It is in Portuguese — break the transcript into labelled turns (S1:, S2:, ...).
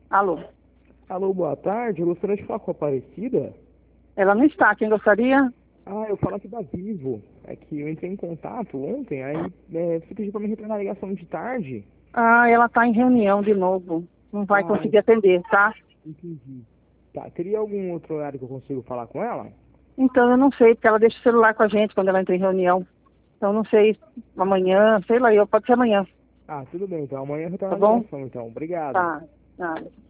S1: Alô?
S2: Alô, boa tarde. Eu gostaria de falar com a Aparecida.
S1: Ela não está. Quem gostaria?
S2: Eu falo aqui da Vivo. É que eu entrei em contato ontem, aí você pediu para me retornar a ligação de tarde.
S1: Ah, ela está em reunião de novo. Não vai
S2: Ah,
S1: conseguir atender, tá?
S2: entendi. Tá, teria algum outro horário que eu consigo falar com ela?
S1: Então eu não sei, porque ela deixa o celular com a gente quando ela entra em reunião. Então não sei, amanhã, sei lá, pode ser amanhã,
S2: Tudo bem, então. Amanhã eu
S1: tá
S2: retorno a
S1: bom?
S2: ligação, então. Obrigado.
S1: Tá. Tá.